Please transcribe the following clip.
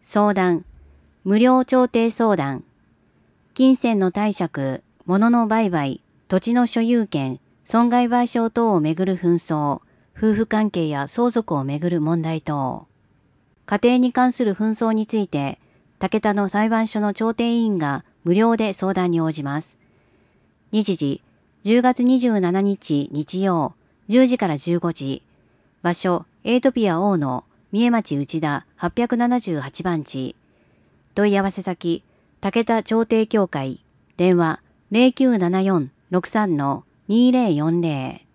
相談、無料調停相談、金銭の貸借、物の売買、土地の所有権、損害賠償等をめぐる紛争、夫婦関係や相続をめぐる問題等。家庭に関する紛争について、竹田の裁判所の調停委員が無料で相談に応じます。日時、10月27日日曜、10時から15時。場所、エイトピア大野、三重町内田878番地。問い合わせ先、竹田調停協会。電話、0974-63-2040。